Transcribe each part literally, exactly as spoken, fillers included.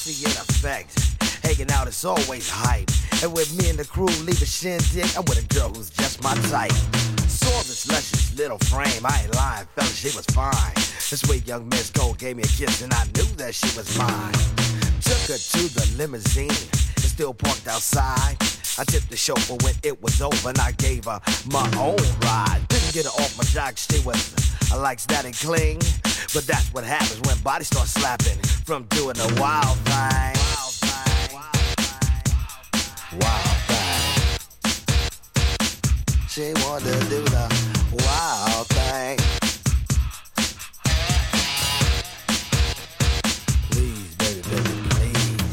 posse in effect. Hanging out is always hype. And with me and the crew leave a shindig, I'm with a girl who's just my type. Saw this luscious little frame, I ain't lying, fella, she was fine. This sweet young Miss Gold gave me a kiss and I knew that she was mine. Took her to the limousine, it's still parked outside. I tipped the chauffeur when it was over and I gave her my own ride. Didn't get her off my jock, she was, I likes that and cling. But that's what happens when bodies start slapping from doing a wild thing. Wild thing. Wild thing. She wanted to do the wild thing. Please, baby, baby, please.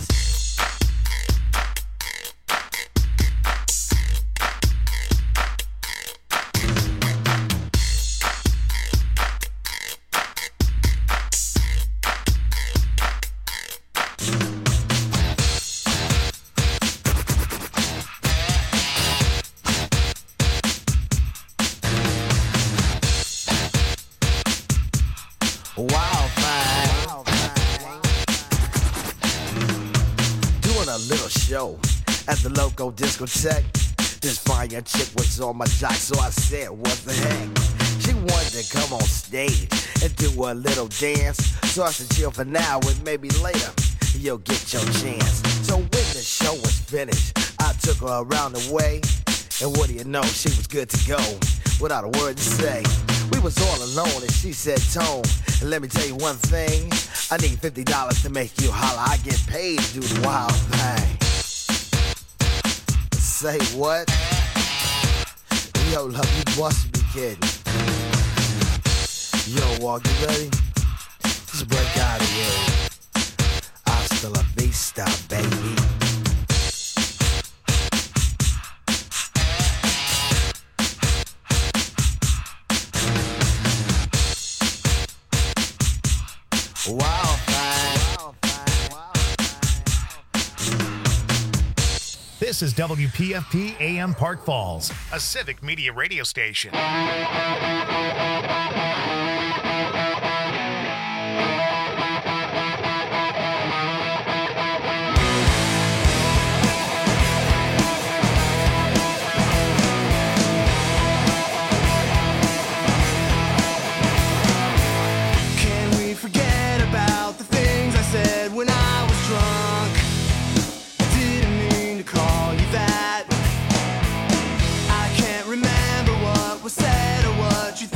Wild thing. Doing a little show at the local discotheque. This fine young chick was on my jock, so I said, what the heck? She wanted to come on stage and do a little dance. So I said, chill for now and maybe later you'll get your chance. So when the show was finished, I took her around the way. And what do you know, she was good to go without a word to say. We was all alone and she said, Tone, and let me tell you one thing, I need fifty dollars to make you holler. I get paid to do the wild thing. Say what? Yo, love, you must be kidding. Yo, Walk, you ready? Let's break out of here. Hasta la vista, baby. Wild thing. This is W P F P A M Park Falls, a civic media radio station. When I was drunk, I didn't mean to call you that. I can't remember what was said or what you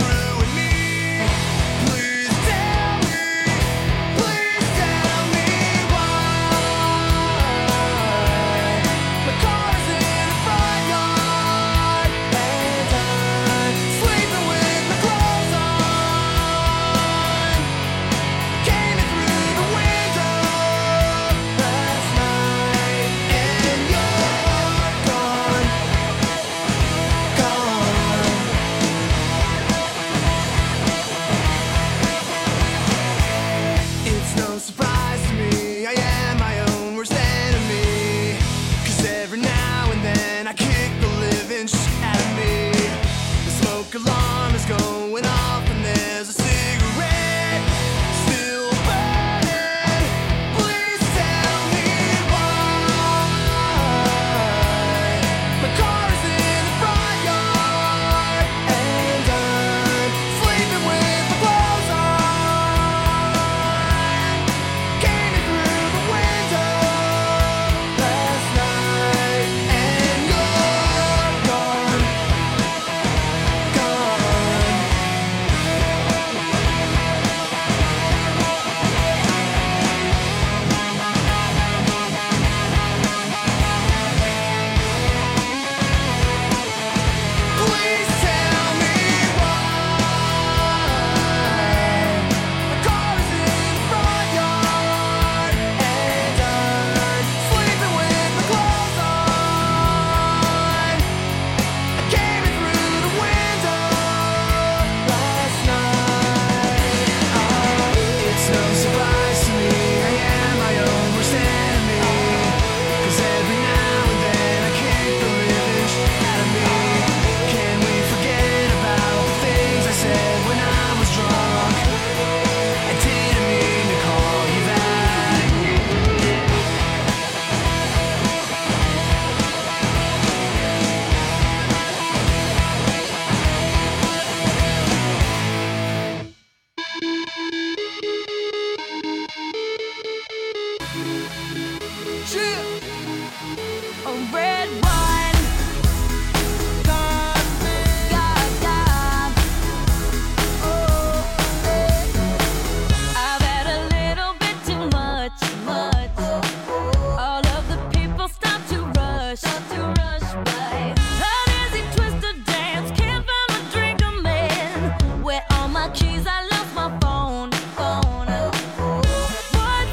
much, much. All of the people stop to rush, stop to rush by. An easy twist to dance, can't find my drink, I'm in. Where all my keys, I lost my phone, phone. What's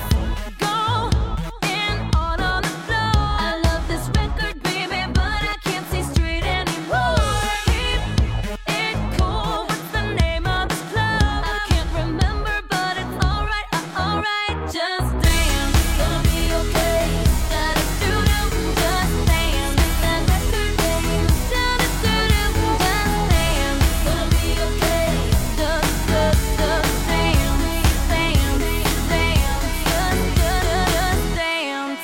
going on on the floor? I love this record, baby, but I can't see straight anymore. Keep it cool, what's the name of this club? I can't remember, but it's alright, uh, alright. Just dance, gonna be okay. Da-da-doo-doo, just dance. That record, baby, da-da-doo-doo, just dance. Gonna be okay. Just, just, just dance, dance, dance. Just, just, just dance.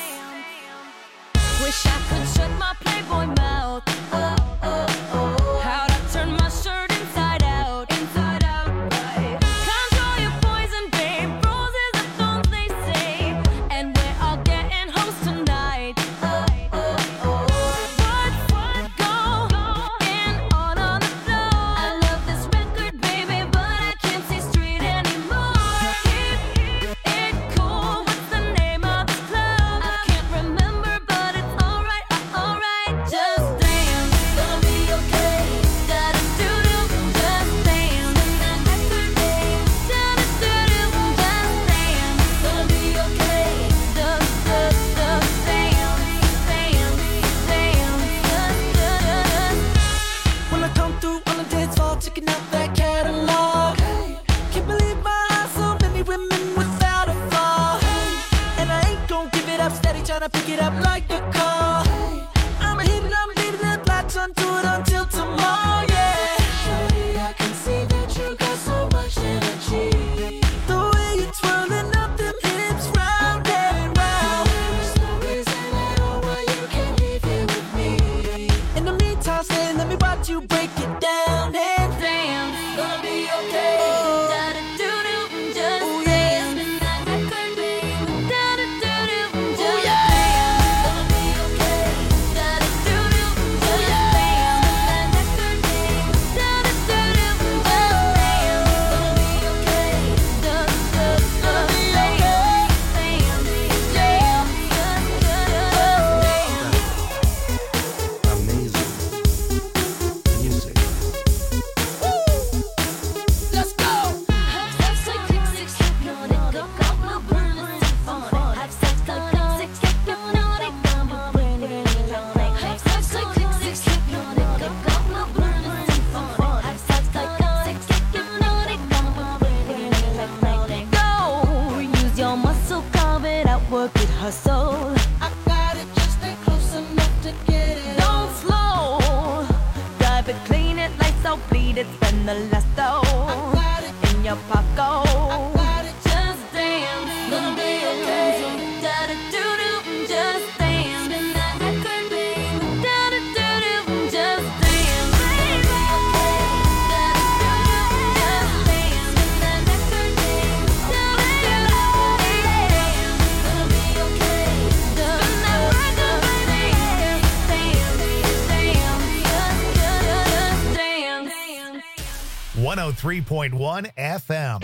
Wish I could shut my Playboy mouth. Oh, oh, oh. How'd I turn my shirt inside out, inside out, right? Control your poison, babe. Roses are thorns, they say. And we're all getting hoes tonight. Oh, oh, oh. What's going on on the floor? I love this record, baby, but I can't see straight anymore. Keep it cool, what's the name of this club? I can't remember, but it's alright, uh, alright. Just dance, gonna be okay. Da-da-doo-doo, just dance. That record, babe, da-da-doo-doo, just dance. Gonna be okay. Just, just, just dance, dance, dance. Just, just. When I come through on the dance floor, checking out that catalog. Hey, can't believe my eyes, so many women without a flaw. Hey, and I ain't gon' give it up, steady tryna pick it up like a car. Hey, I'm a hit and I'm leaving that latch onto it until tomorrow, yeah. Shorty, I can see that you got so much energy. The way you're twirling up them hips round and round. There's no reason at all why you can't leave here with me. In the meantime, stay, let me watch you break it down and Dance, gonna be okay. da-da-doo-doo, just Oh, yeah. dance. That record, babe, da-da-doo-doo, just Oh, yeah. dance. Gonna be okay. Da-da-doo-doo, just dance. That record, babe, da-da-doo-doo, just dance. Gonna be okay. Just, just, just dance, dance, dance. Just, just, just dance. Amazing music. Let's go. Have sex like click, six, hypnotic, got my burning symphonic. Have sex like click, six, hypnotic, got my burning symphonic. Have sex like click, six, hypnotic, got my burning symphonic. Have sex like click, six, hypnotic, got my burning symphonic. Go, use your muscle, carve it out, work it, hustle. I got it, just stay close enough to get it. Don't slow, drive it, clean it, lights out, bleed it, spend the last dough Got it, in your pocket. got it. Just dance, gonna be okay. Da-da-doo-doo, just dance. Spin that record, babe. Da-da-doo-doo, just dance. Baby, okay. Da-da-doo-doo, just dance. Spin that record, babe. Da-da-doo-doo, dance. Gonna be okay. Spin that record, baby. Dance, dance, just, just, just dance. one oh three point one F M.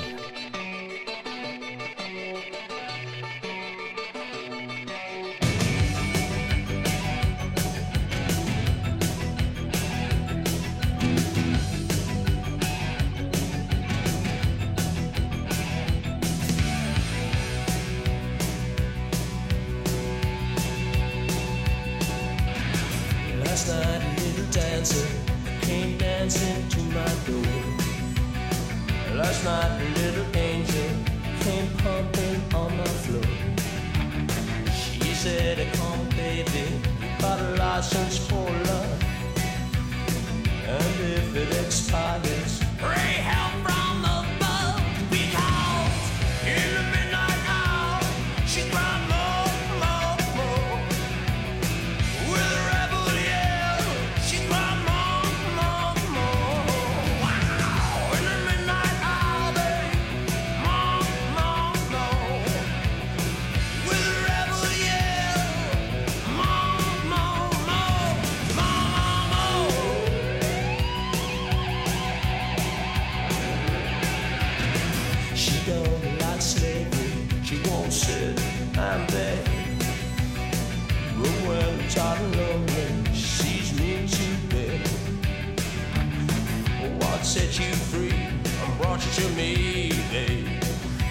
Last night, a little dancer came dancing to my door. Last night, a little angel came pumping on my floor. She said, "Come, baby, got a license for love, and if it expires, pray help from above, because in the midnight hour, she cried more, more, more. With a rebel yell, she cried more, more, more. Wow! In the midnight hour, babe, more, more, more. With a rebel yell, more, more, more, more, more, more. to me, babe.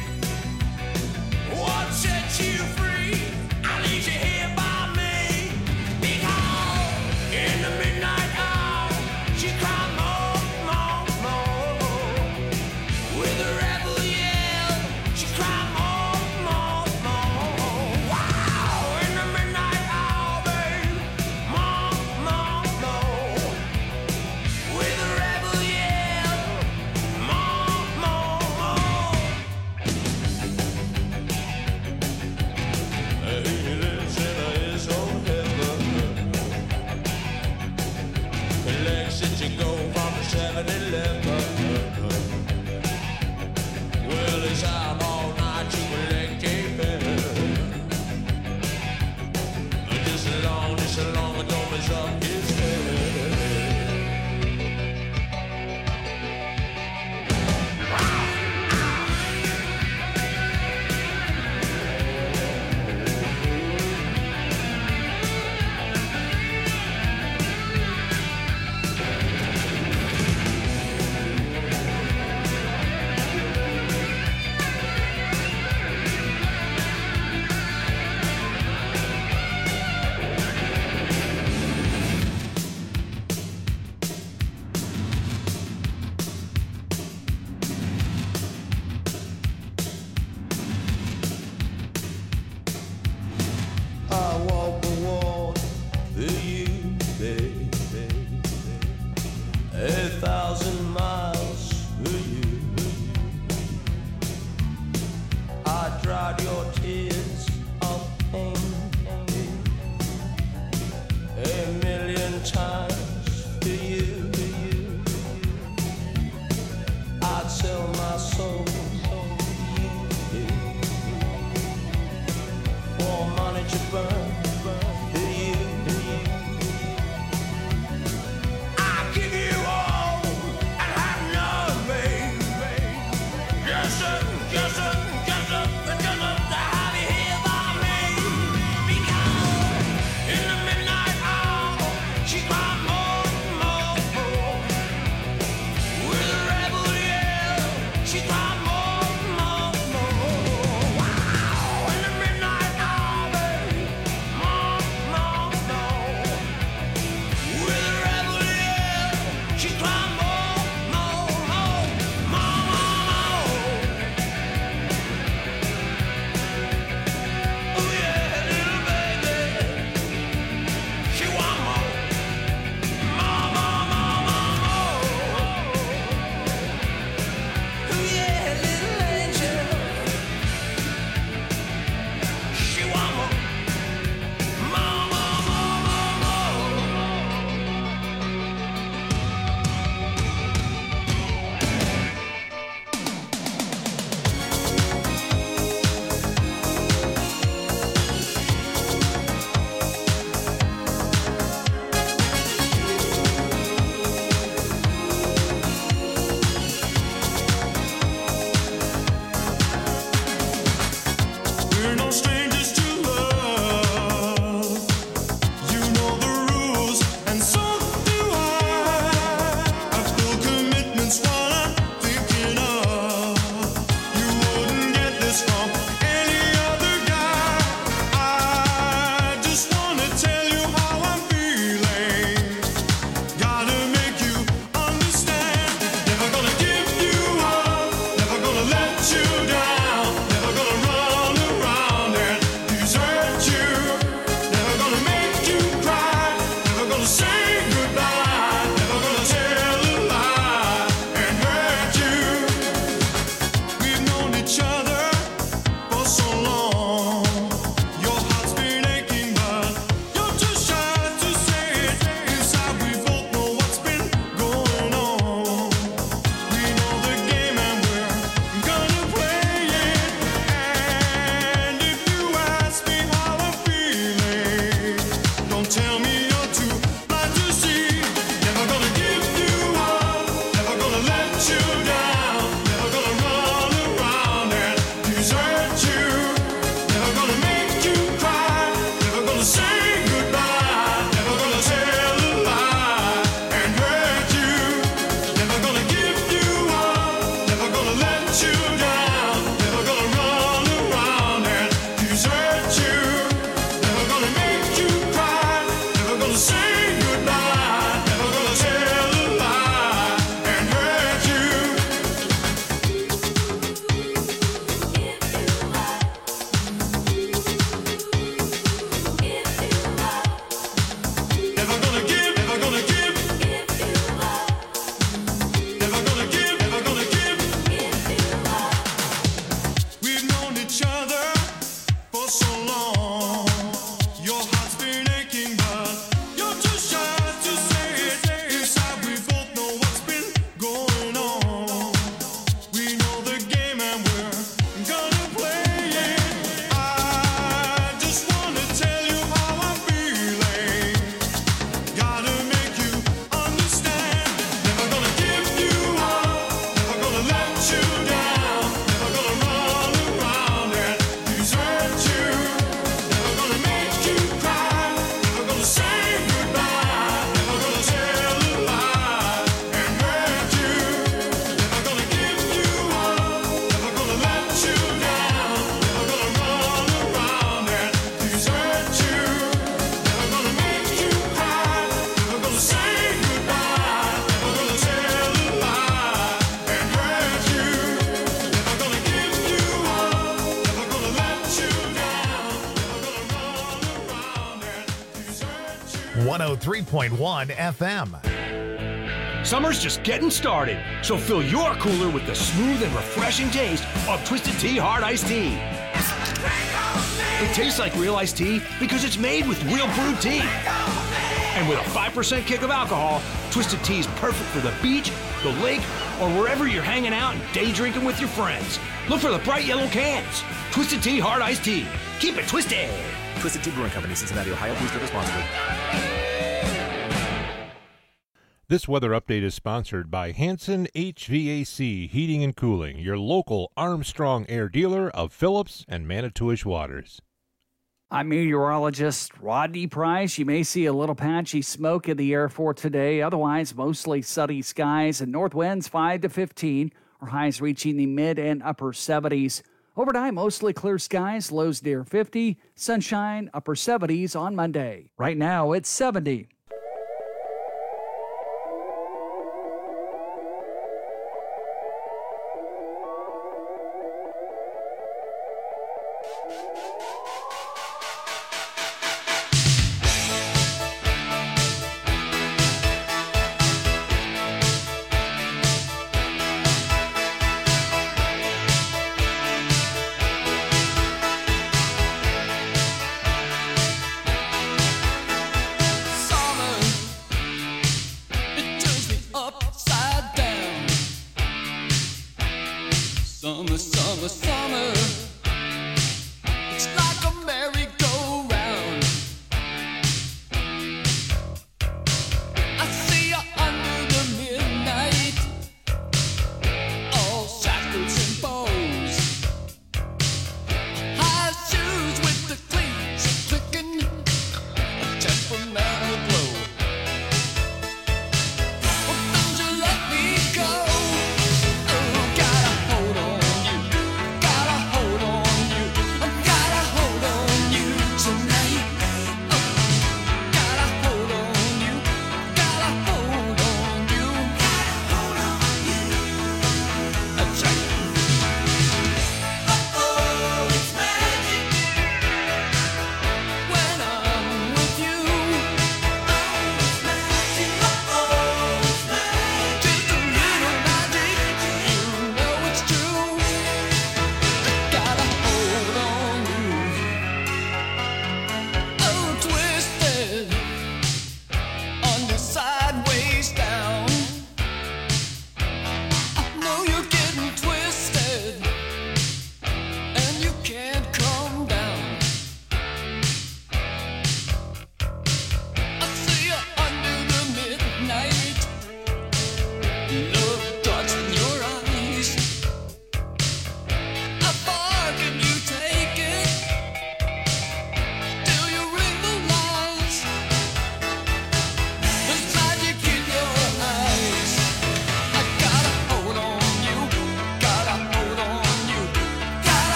What set you free? I leave you here by me. Because in the midnight hour, she cried more, more, more. With a rebel yell, she cried more, more, more. Wow! In the midnight hour, babe, more, more, more. With a rebel yell, more, more, more. He lives in his own heaven. Collects it to go from the seven eleven. Well, he's out all night to collect a pen. Just as long, just as long as don't mess up his head. I walk the walk for you, baby. A thousand miles for you. I dried your tears of pain a million times for you. I'd sell my soul for money to burn for you. I give you all and have none, babe. Yes, sir, yes, sir, yes, sir, yes, sir, to have you here by me. Because in the midnight hour, she cried more, more, more. With a rebel yell, she cried more, more, more. Wow, in the midnight hour, babe. one oh three point one F M. Summer's just getting started, so fill your cooler with the smooth and refreshing taste of Twisted Tea Hard Iced Tea. It tastes like real iced tea because it's made with real brewed tea. And with a five percent kick of alcohol, Twisted Tea is perfect for the beach, the lake, or wherever you're hanging out and day drinking with your friends. Look for the bright yellow cans. Twisted Tea Hard Iced Tea. Keep it twisted. Twisted Tea Brewing Company, Cincinnati, Ohio. Please drink responsibly. This weather update is sponsored by Hanson H V A C Heating and Cooling, your local Armstrong Air dealer of Phillips and Manitowish Waters. I'm meteorologist Rodney Price. You may see a little patchy smoke in the air for today. Otherwise, mostly sunny skies and north winds five to fifteen, or highs reaching the mid and upper seventies. Overnight, mostly clear skies, lows near fifty, sunshine, upper seventies on Monday. Right now, it's seventy. Some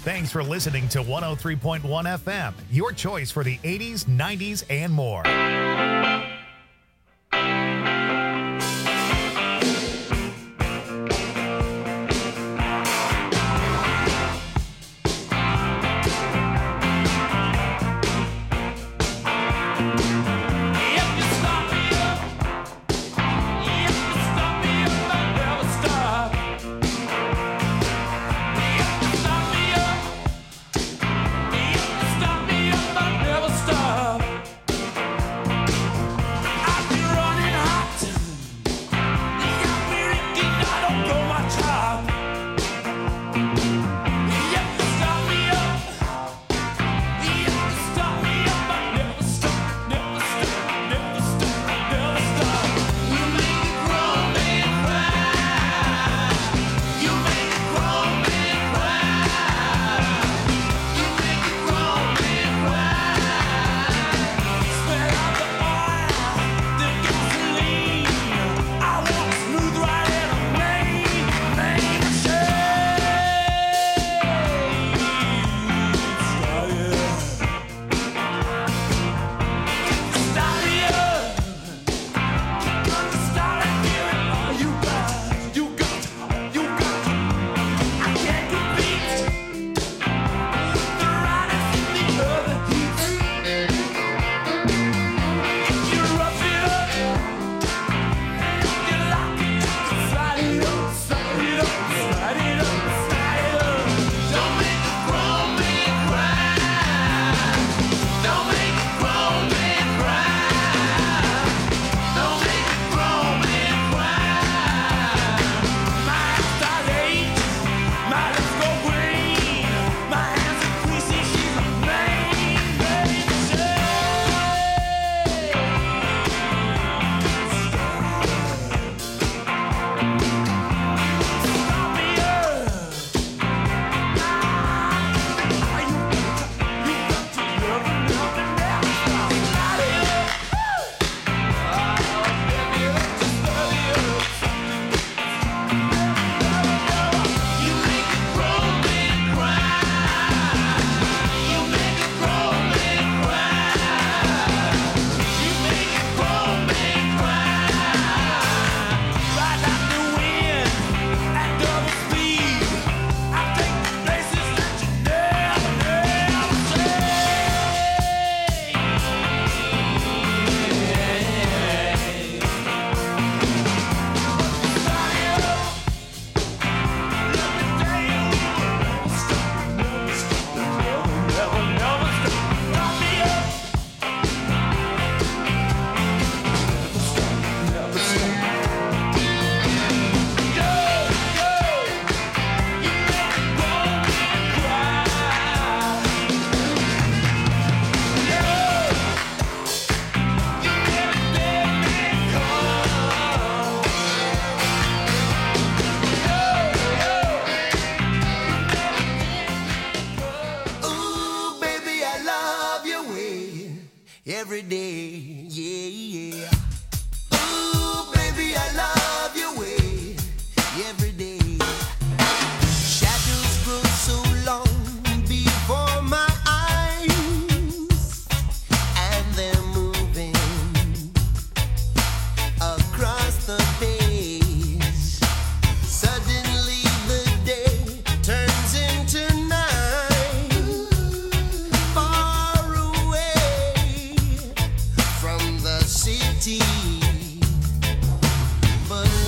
Thanks for listening to one oh three point one F M, your choice for the eighties, nineties, and more. every day, yeah, yeah. Ooh, baby, I love your way every day. Shadows grow so long before my eyes, and they're moving across the days. Suddenly the day turns into night, far away from the city. But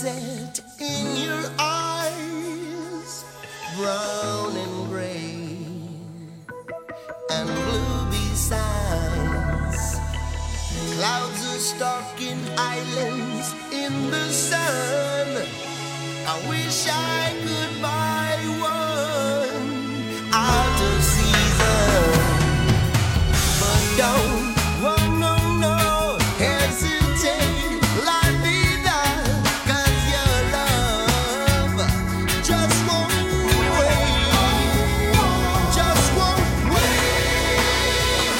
set in your eyes, brown and gray and blue besides. Clouds are stalking islands in the sun. I wish I could buy one out of season, but don't, oh no, no, hesitate, la vida, 'cause your love just won't wait, just won't wait.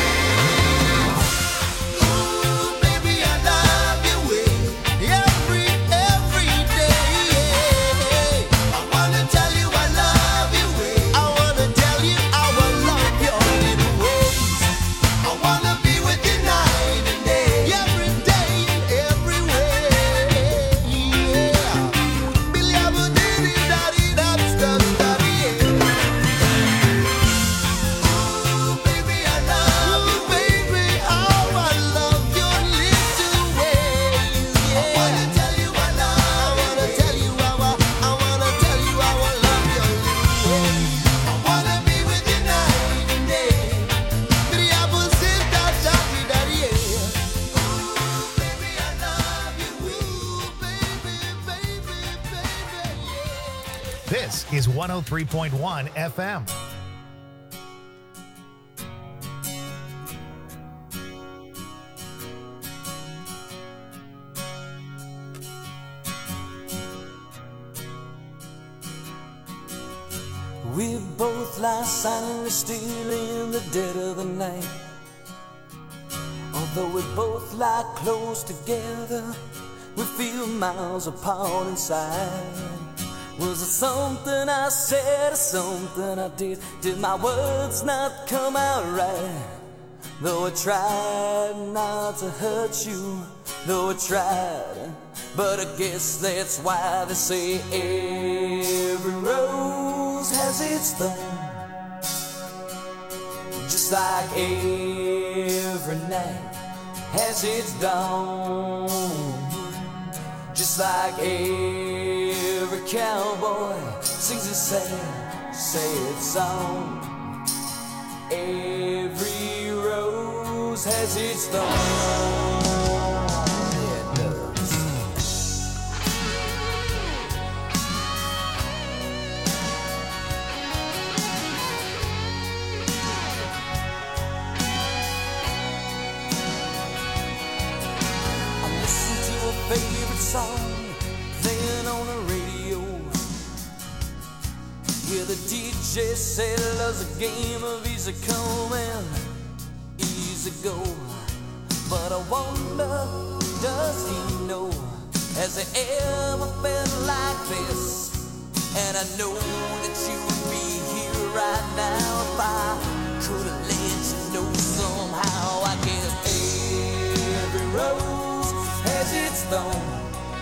Ooh, baby, I love you way every, every day. I wanna tell you I love you way. I wanna tell you how I love your little ways. I wanna be with you night and day, every day and every way. Yeah. Billy Abba diddy daddy dab stub daddy. Ooh, baby, I love you, baby, how I love your little ways. Yeah. I wanna tell you I love. I wanna tell you how I. I wanna tell you how I love your little ways. I wanna be with you night and day. Billy Abba said that daddy daddy. Yeah. Ooh, baby, I love you. Ooh, baby, baby, baby, yeah. This is one oh three point one F M. We both lie silently still in the dead of the night. Although we both lie close together, we feel miles apart inside. Was it something I said or something I did? Did my words not come out right? Though I tried not to hurt you, though I tried, but I guess that's why they say every rose has its thorn. Just like every night has its dawn. Just like every cowboy sings a sad, sad song. Every rose has its thorn. Yeah, it does. I listen to a favorite song playing on the radio. Yeah, the D J said love's a game of easy come and easy go. But I wonder, does he know? Has he ever felt like this? And I know that you would be here right now if I could have let you know somehow. I guess every rose has its thorn.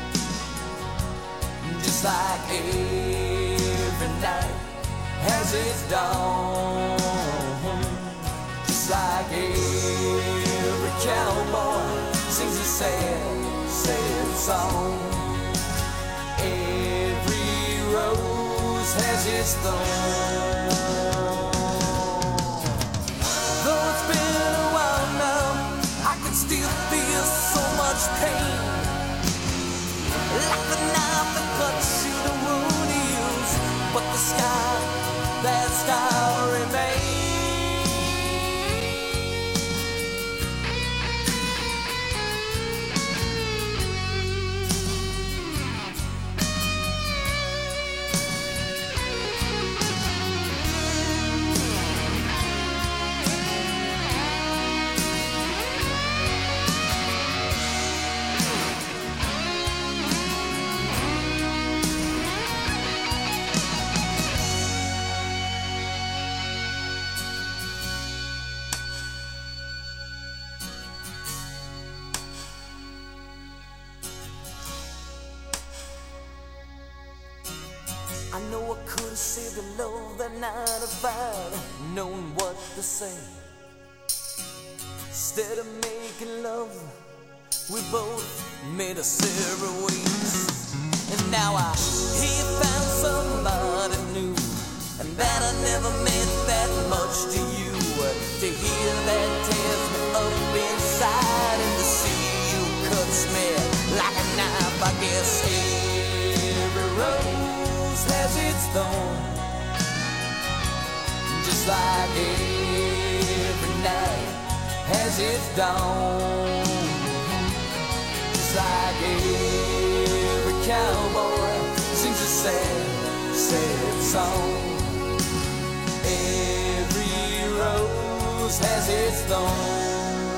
Just like every night has its dawn. Just like every cowboy sings a sad, sad song. Every rose has its thorn. Though it's been a while now, I can still feel so much pain. Like the knife that cuts you, the wound heals, but the scar, that scar remains. I know I could have saved the love that night if I'd known what to say. Instead of making love We both made a several ways, and now I he found somebody new, and that I never meant that much to you. To hear that tears me up inside, and to see you cuts me like a knife. I guess every rose has its thorn, just like every night has its dawn. Just like every cowboy sings a sad, sad song. Every rose has its thorn.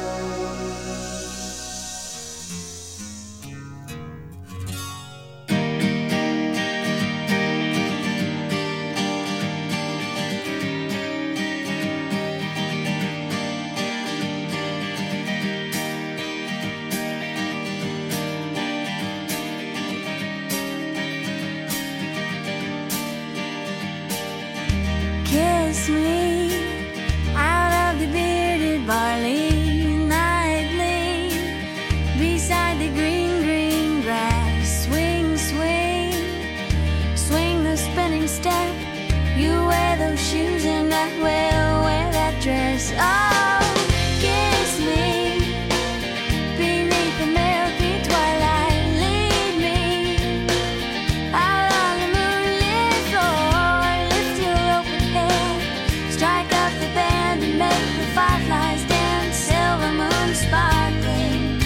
Kiss me out of the bearded barley nightly, beside the green, green grass. Swing, swing, swing the spinning step. You wear those shoes and I will wear that dress. Oh, kiss me beneath the milky twilight. Lead me out on the moonlit floor. Lift your open head, strike up the band and make the fireflies dance. Silver moon sparkling,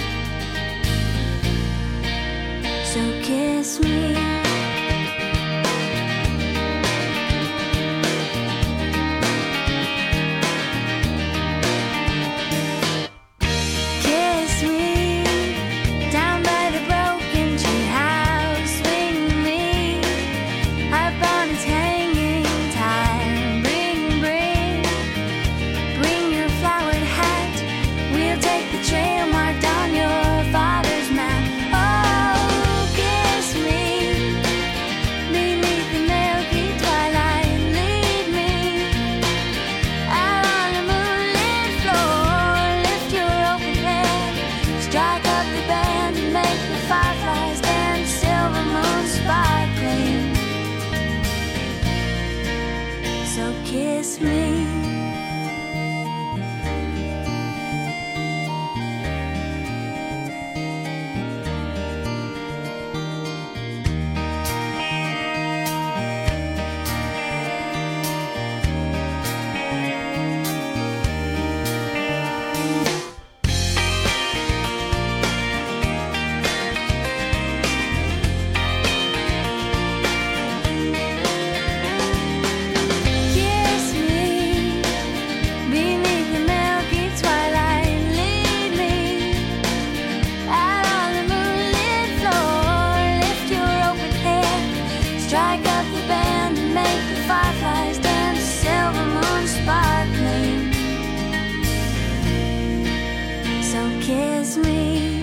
so kiss me. Kiss me down by the broken tree house. Swing me up on its hanging time. Bring, bring, bring your flowered hat. We'll take the trail marked on your father's map. Oh, kiss me beneath the milky twilight. Lead me out on the moonlit floor. Lift your open head, strike up the band and make the fireflies dance. Silver moon sparkling, so kiss me. Kiss me beneath the milky twilight. Lead me out on the moonlit floor. Lift your open head, strike up the band and make the fireflies dance. Silver moon sparkling, so kiss me.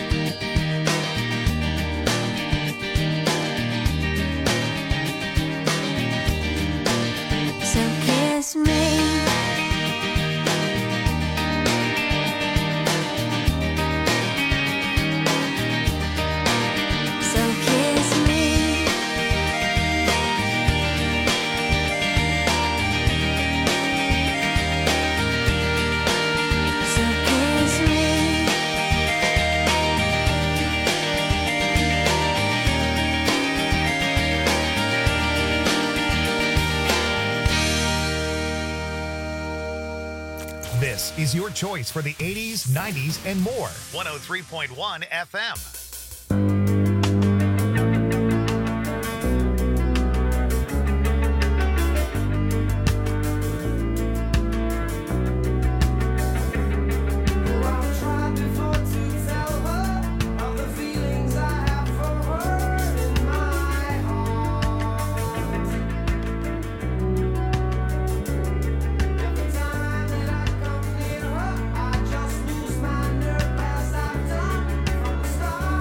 So kiss me. So kiss me. So kiss me. This is your choice for the eighties, nineties, and more. one oh three point one F M. I've tried before to tell her of the feelings I have for her in my heart. Every time that I come near her, I just lose my nerve as I've done from the start.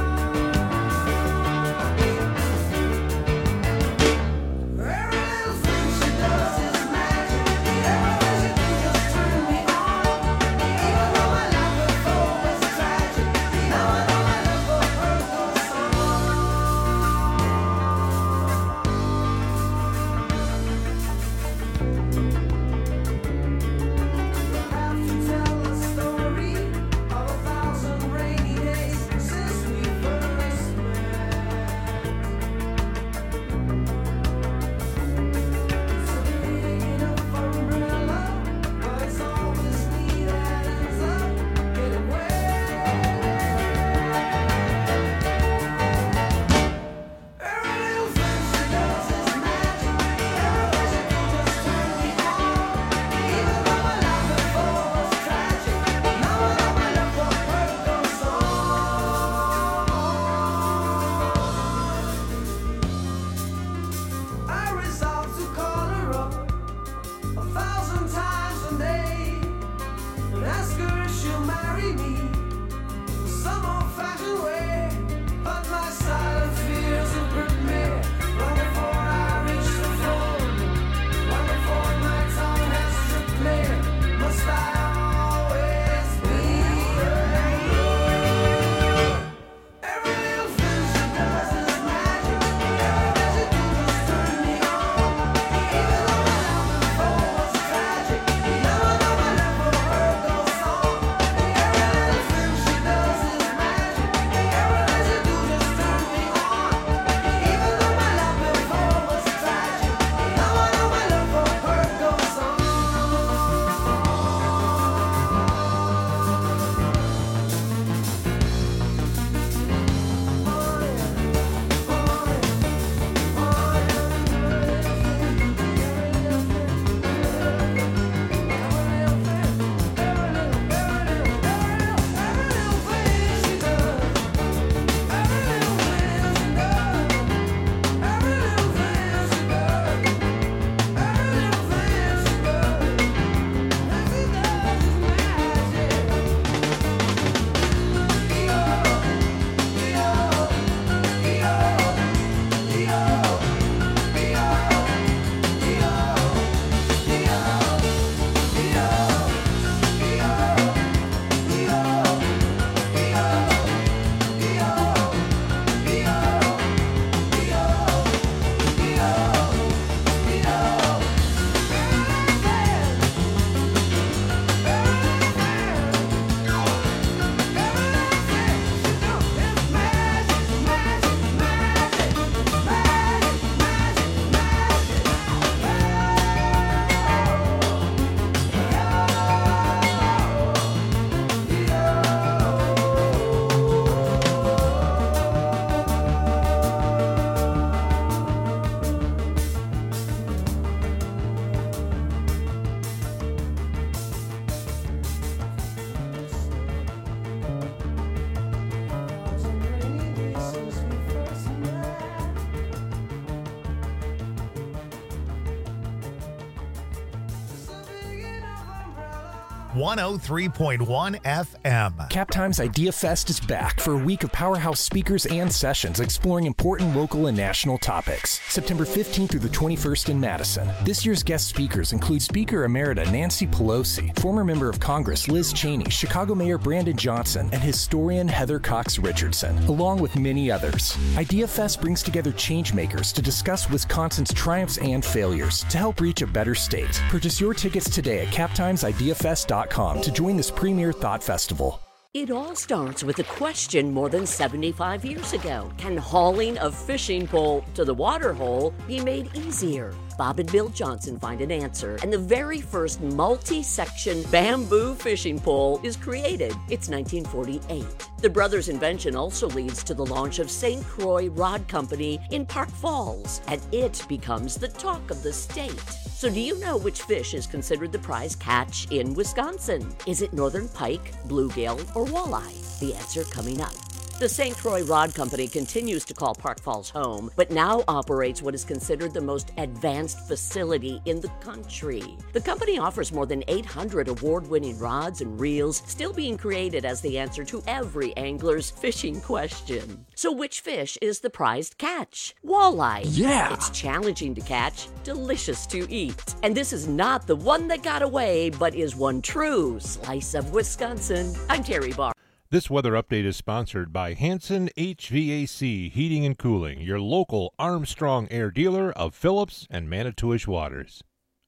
one oh three point one F M. Captime's Idea Fest is back for a week of powerhouse speakers and sessions exploring important local and national topics. September fifteenth through the twenty-first in Madison. This year's guest speakers include Speaker Emerita Nancy Pelosi, former member of Congress Liz Cheney, Chicago Mayor Brandon Johnson, and historian Heather Cox Richardson, along with many others. Idea Fest brings together changemakers to discuss Wisconsin's triumphs and failures to help reach a better state. Purchase your tickets today at captimes idea fest dot com to join this premier thought festival. It all starts with a question more than seventy-five years ago. Can hauling a fishing pole to the water hole be made easier? Bob and Bill Johnson find an answer, and the very first multi-section bamboo fishing pole is created. It's nineteen forty-eight. The brothers' invention also leads to the launch of Saint Croix Rod Company in Park Falls, and it becomes the talk of the state. So do you know which fish is considered the prize catch in Wisconsin? Is it northern pike, bluegill, or walleye? The answer coming up. The Saint Croix Rod Company continues to call Park Falls home, but now operates what is considered the most advanced facility in the country. The company offers more than eight hundred award-winning rods and reels, still being created as the answer to every angler's fishing question. So which fish is the prized catch? Walleye. Yeah! It's challenging to catch, delicious to eat. And this is not the one that got away, but is one true slice of Wisconsin. I'm Terry Barr. This weather update is sponsored by Hanson H V A C Heating and Cooling, your local Armstrong Air dealer of Phillips and Manitowish Waters.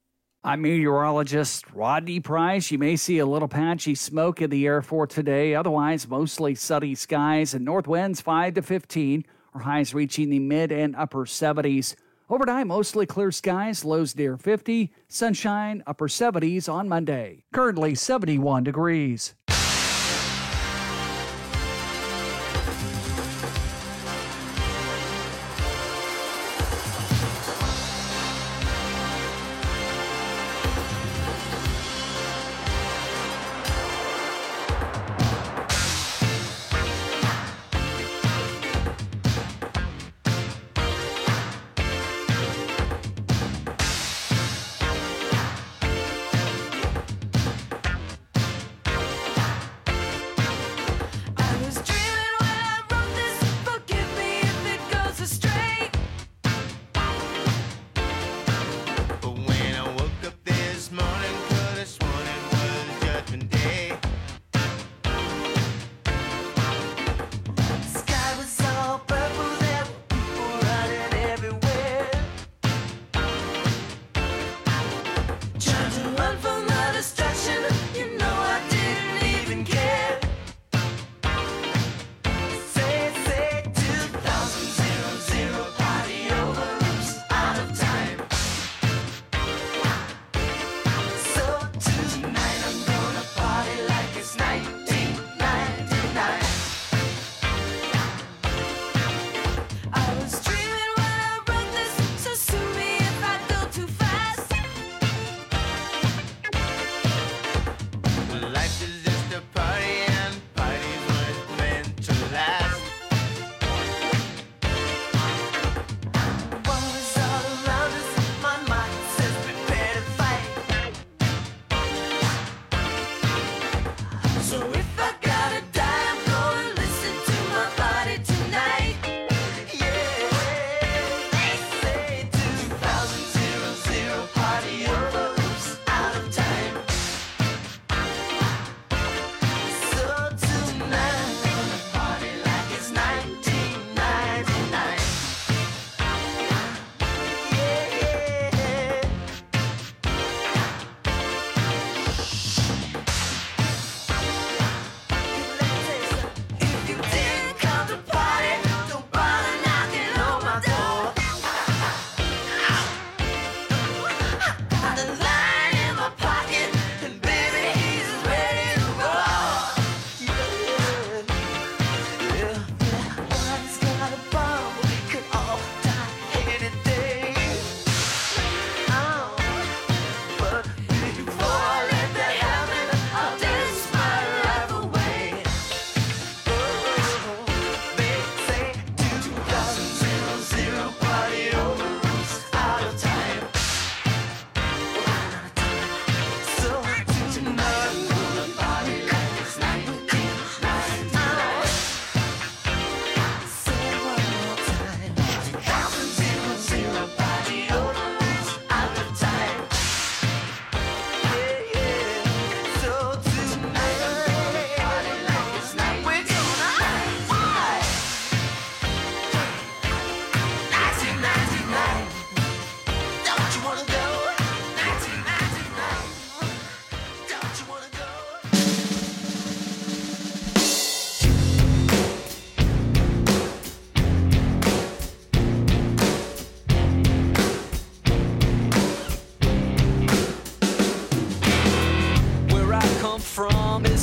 I'm meteorologist Rodney Price. You may see a little patchy smoke in the air for today. Otherwise, mostly sunny skies and north winds five to fifteen, or highs reaching the mid and upper seventies. Overnight, mostly clear skies, lows near fifty, sunshine, upper seventies on Monday. Currently seventy-one degrees.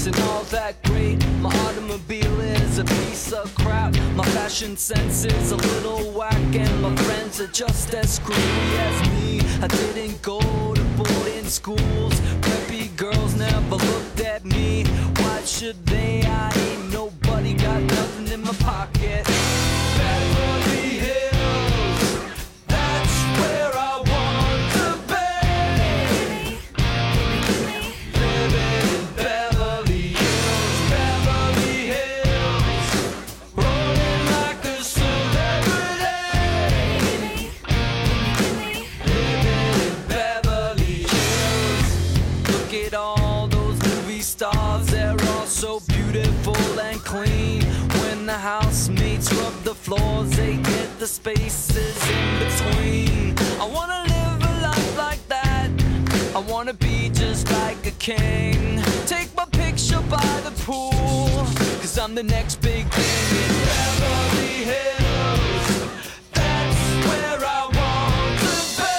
and all that great. My automobile is a piece of crap. My fashion sense is a little whack, and my friends are just as screwy as me. I didn't go to boarding schools. Preppy girls never looked at me. Why should they? I ain't nobody, got nothing in my pocket. Beverly Hills, that's where I want to be. Living in Beverly Hills, Beverly Hills, rolling like a celebrity. Living in Beverly Hills. Look at all those movie stars, they're all so beautiful and clean. When the housemates rub the floors, they get the spaces in between. I wanna live a life like that. I wanna be just like a king. Take my picture by the pool, cause I'm the next big thing in Beverly Hills. That's where I want to be.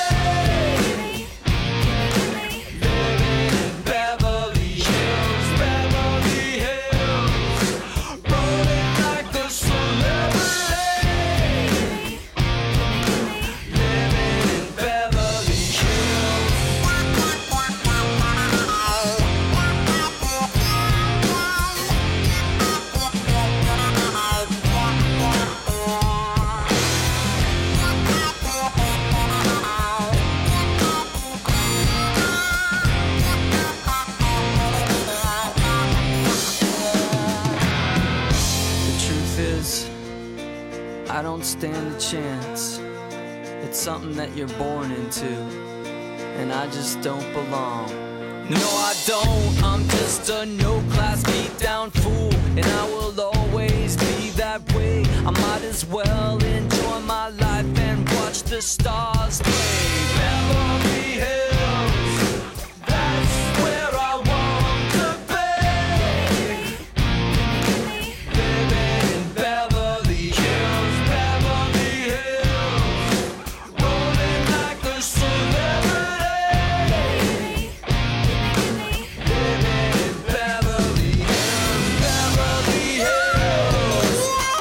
Living in Beverly Hills, Beverly Hills, rolling like a celebrity. Living in Beverly Hills. The truth is, I don't stand a chance. It's something that you're born into, and I just don't belong. No, I don't. I'm just a no-class beat-down fool, and I will always be that way. I might as well enjoy my life and watch the stars play. Beverly Hills, that's where I want to be. Living in Beverly Hills, Beverly Hills, rolling like a celebrity. Living in Beverly Hills, Beverly Hills.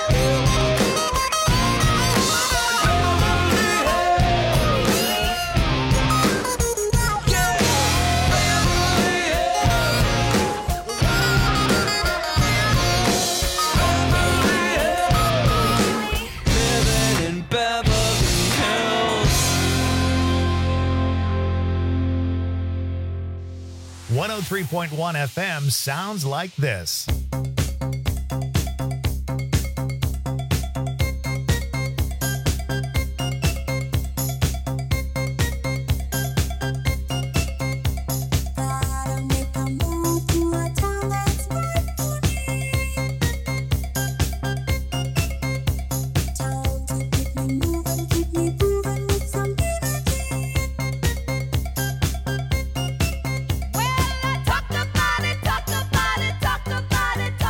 Living in Beverly Hills. one oh three point one F M sounds like this. Talk about it, talk about it, talk about it.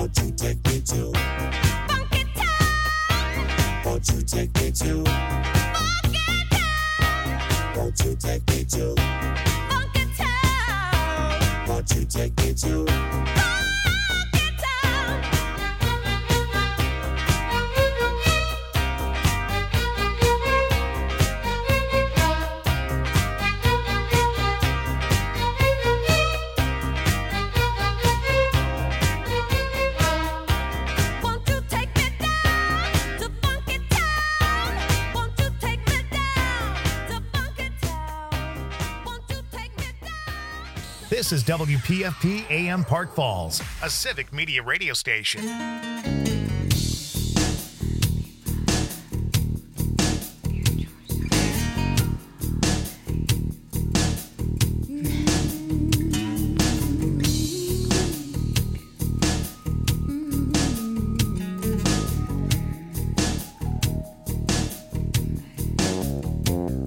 Won't you take me to Funky Town? Won't you take me to Funky Town? Won't you take me to Funky Town? Won't you take me to Funky Town? Won't you take me down to Funky Town? Won't you take me down to Funky Town? Won't you take me down? This is W P F P A M Park Falls, a civic media radio station.